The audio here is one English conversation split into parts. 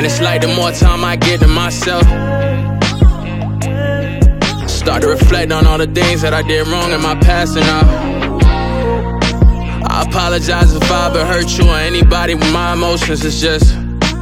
And it's like the more time I get to myself, start to reflect on all the things that I did wrong in my past. And I apologize if I ever hurt you or anybody with my emotions. It's just,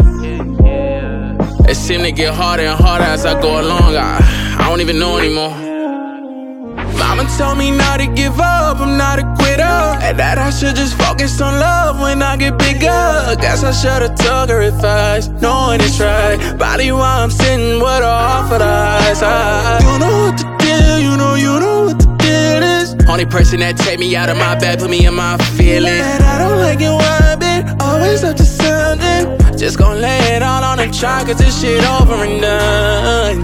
it seems to get harder and harder as I go along. I don't even know anymore. Mama told me not to give up, I'm not a quitter, and that I should just focus on love when I get bigger. Guess I should've took her advice, knowing it's right. Probably why I'm sitting with her off of the eyes. You know what the deal, you know what the deal is. Only person that take me out of my bed, put me in my feelings. And I don't like it one bit, always up to something. Just gon' lay it all on the track, cause this shit over and done.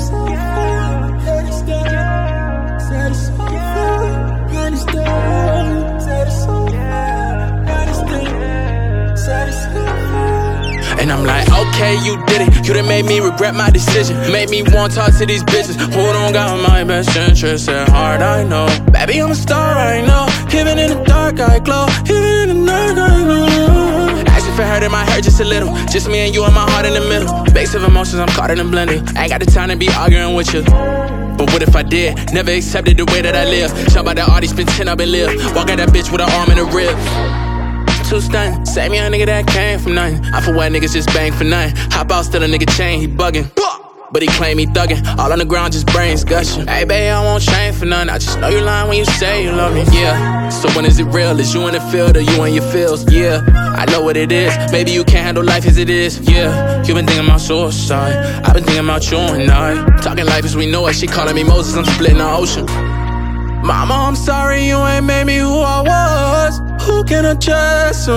And I'm like, okay, you did it. You done made me regret my decision. Made me want to talk to these bitches who don't got my best interests at heart, I know. Baby, I'm a star right now. Even in the dark, I glow. Even in the dark, I glow. Asking for hurt in my heart just a little. Just me and you and my heart in the middle. Base of emotions, I'm caught in a blender. I ain't got the time to be arguing with you. But what if I did? Never accepted the way that I live. Talk about the artist, pretend I've been live. Walk at that bitch with an arm and a rib. Too stunning, save me a nigga that came from nothing. I for what niggas just bang for nothing. Hop out, still a nigga chain, he bugging. But he claim he thuggin', all on the ground, just brains gushing. Hey babe, I won't change for nothing. I just know you lying when you say you love me, yeah. So when is it real? Is you in the field or you in your feels? Yeah, I know what it is. Maybe you can't handle life as it is, yeah. You been thinking about suicide, I've been thinking about you and I. Talking life as we know it, she calling me Moses, I'm splitting the ocean. Mama, I'm sorry you ain't made me who I was. Who can I trust?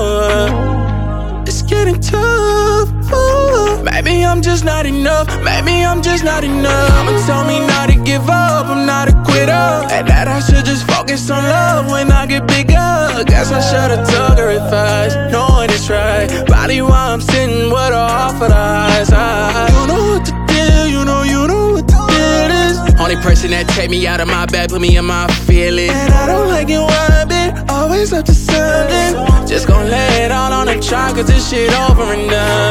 It's getting tough. Maybe I'm just not enough. Maybe I'm just not enough. Mama told me not to give up, I'm not a quitter, and that I should just focus on love when I get bigger. Guess I should've took her advice, knowing it's right. Probably why I'm sitting with her off of the eyes. You know what the deal, you know what the deal is. Only person that take me out of my bed, put me in my feelings. And I don't like it one bit, always up to something. Just gon' lay it all on the track, cause this shit over and done.